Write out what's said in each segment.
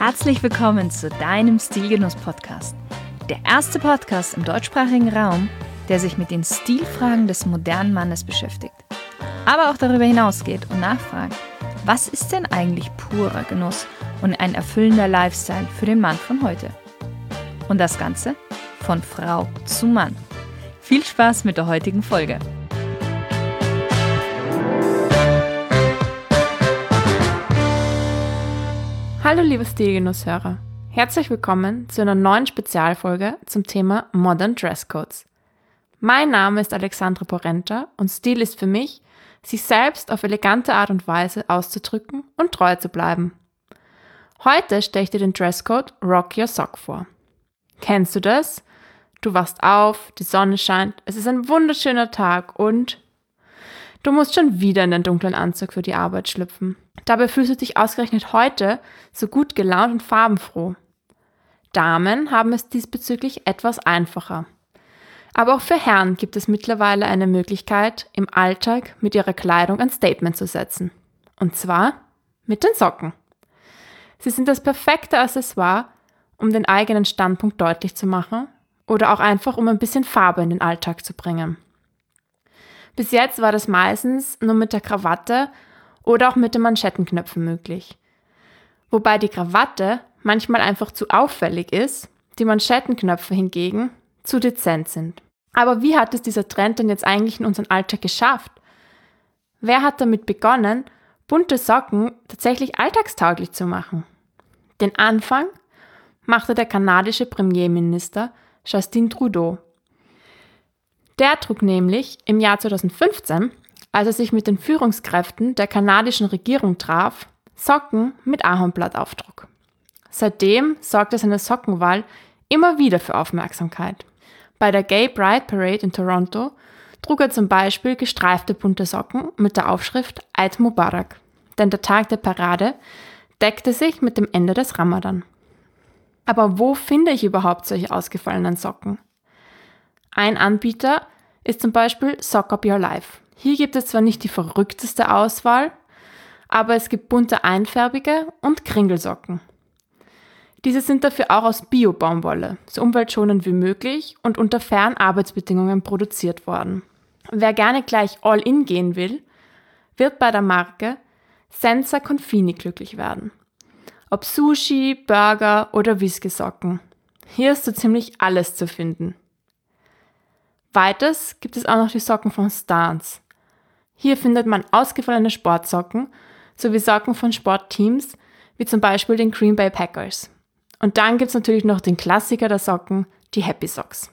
Herzlich willkommen zu deinem Stilgenuss-Podcast. Der erste Podcast im deutschsprachigen Raum, der sich mit den Stilfragen des modernen Mannes beschäftigt. Aber auch darüber hinausgeht und nachfragt, was ist denn eigentlich purer Genuss und ein erfüllender Lifestyle für den Mann von heute? Und das Ganze von Frau zu Mann. Viel Spaß mit der heutigen Folge. Hallo liebe Stilgenusshörer, herzlich willkommen zu einer neuen Spezialfolge zum Thema Modern Dresscodes. Mein Name ist Alexandra Porrenta und Stil ist für mich, sich selbst auf elegante Art und Weise auszudrücken und treu zu bleiben. Heute stelle ich dir den Dresscode Rock Your Sock vor. Kennst du das? Du wachst auf, die Sonne scheint, es ist ein wunderschöner Tag und du musst schon wieder in den dunklen Anzug für die Arbeit schlüpfen. Dabei fühlst du dich ausgerechnet heute so gut gelaunt und farbenfroh. Damen haben es diesbezüglich etwas einfacher. Aber auch für Herren gibt es mittlerweile eine Möglichkeit, im Alltag mit ihrer Kleidung ein Statement zu setzen. Und zwar mit den Socken. Sie sind das perfekte Accessoire, um den eigenen Standpunkt deutlich zu machen oder auch einfach, um ein bisschen Farbe in den Alltag zu bringen. Bis jetzt war das meistens nur mit der Krawatte oder auch mit den Manschettenknöpfen möglich. Wobei die Krawatte manchmal einfach zu auffällig ist, die Manschettenknöpfe hingegen zu dezent sind. Aber wie hat es dieser Trend denn jetzt eigentlich in unseren Alltag geschafft? Wer hat damit begonnen, bunte Socken tatsächlich alltagstauglich zu machen? Den Anfang machte der kanadische Premierminister Justin Trudeau. Der trug nämlich im Jahr 2015, als er sich mit den Führungskräften der kanadischen Regierung traf, Socken mit Ahornblattaufdruck. Seitdem sorgte seine Sockenwahl immer wieder für Aufmerksamkeit. Bei der Gay Pride Parade in Toronto trug er zum Beispiel gestreifte bunte Socken mit der Aufschrift Eid Mubarak, denn der Tag der Parade deckte sich mit dem Ende des Ramadan. Aber wo finde ich überhaupt solche ausgefallenen Socken? Ein Anbieter ist zum Beispiel Sock Up Your Life. Hier gibt es zwar nicht die verrückteste Auswahl, aber es gibt bunte einfärbige und Kringelsocken. Diese sind dafür auch aus Bio-Baumwolle, so umweltschonend wie möglich und unter fairen Arbeitsbedingungen produziert worden. Wer gerne gleich all-in gehen will, wird bei der Marke Senza Confini glücklich werden. Ob Sushi, Burger oder Whisky-Socken. Hier ist so ziemlich alles zu finden. Weiters gibt es auch noch die Socken von Stance. Hier findet man ausgefallene Sportsocken sowie Socken von Sportteams, wie zum Beispiel den Green Bay Packers. Und dann gibt es natürlich noch den Klassiker der Socken, die Happy Socks.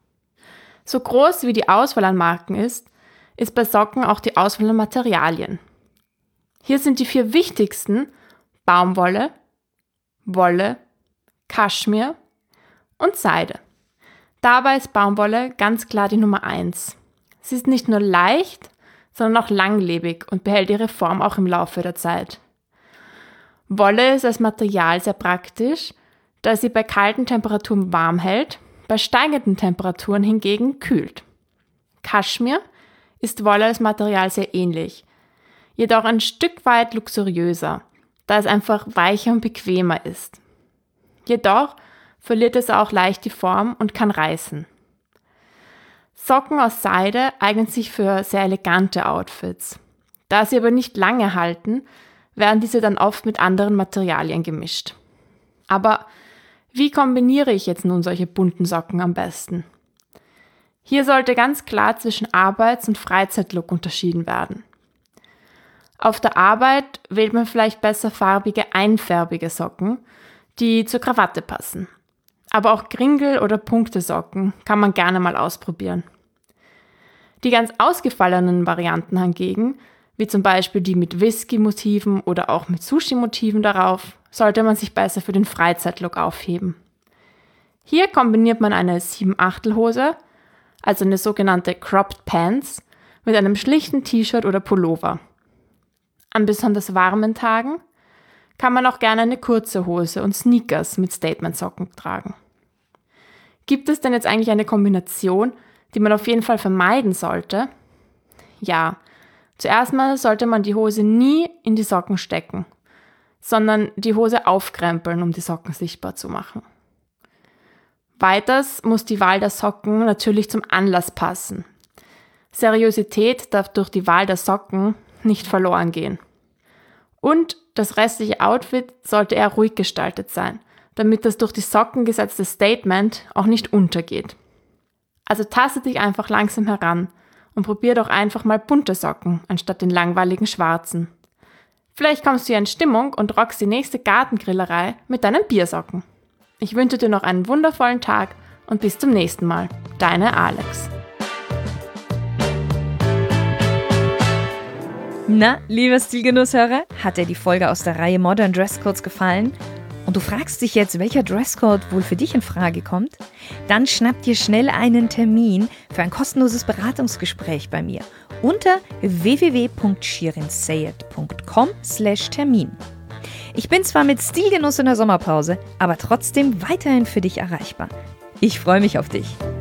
So groß wie die Auswahl an Marken ist bei Socken auch die Auswahl an Materialien. Hier sind die 4 wichtigsten Baumwolle, Wolle, Kaschmir und Seide. Dabei ist Baumwolle ganz klar die Nummer 1. Sie ist nicht nur leicht, sondern auch langlebig und behält ihre Form auch im Laufe der Zeit. Wolle ist als Material sehr praktisch, da sie bei kalten Temperaturen warm hält, bei steigenden Temperaturen hingegen kühlt. Kaschmir ist Wolle als Material sehr ähnlich, jedoch ein Stück weit luxuriöser, da es einfach weicher und bequemer ist. Jedoch verliert es auch leicht die Form und kann reißen. Socken aus Seide eignen sich für sehr elegante Outfits. Da sie aber nicht lange halten, werden diese dann oft mit anderen Materialien gemischt. Aber wie kombiniere ich jetzt nun solche bunten Socken am besten? Hier sollte ganz klar zwischen Arbeits- und Freizeitlook unterschieden werden. Auf der Arbeit wählt man vielleicht besser farbige, einfärbige Socken, die zur Krawatte passen. Aber auch Kringel- oder Punktesocken kann man gerne mal ausprobieren. Die ganz ausgefallenen Varianten hingegen, wie zum Beispiel die mit Whisky-Motiven oder auch mit Sushi-Motiven darauf, sollte man sich besser für den Freizeitlook aufheben. Hier kombiniert man eine 7/8-Hose, also eine sogenannte Cropped Pants, mit einem schlichten T-Shirt oder Pullover. An besonders warmen Tagen kann man auch gerne eine kurze Hose und Sneakers mit Statement-Socken tragen. Gibt es denn jetzt eigentlich eine Kombination, die man auf jeden Fall vermeiden sollte? Ja, zuerst mal sollte man die Hose nie in die Socken stecken. sondern die Hose aufkrempeln, um die Socken sichtbar zu machen. Weiters muss die Wahl der Socken natürlich zum Anlass passen. Seriosität darf durch die Wahl der Socken nicht verloren gehen. Und das restliche Outfit sollte eher ruhig gestaltet sein, damit das durch die Socken gesetzte Statement auch nicht untergeht. Also taste dich einfach langsam heran und probier doch einfach mal bunte Socken anstatt den langweiligen schwarzen. Vielleicht kommst du ja in Stimmung und rockst die nächste Gartengrillerei mit deinen Biersocken. Ich wünsche dir noch einen wundervollen Tag und bis zum nächsten Mal. Deine Alex. Na, lieber Stilgenusshörer, hat dir die Folge aus der Reihe Modern Dresscodes gefallen? Und du fragst dich jetzt, welcher Dresscode wohl für dich in Frage kommt? Dann schnapp dir schnell einen Termin für ein kostenloses Beratungsgespräch bei mir unter www.shirinsayed.com/Termin. Ich bin zwar mit Stilgenuss in der Sommerpause, aber trotzdem weiterhin für dich erreichbar. Ich freue mich auf dich.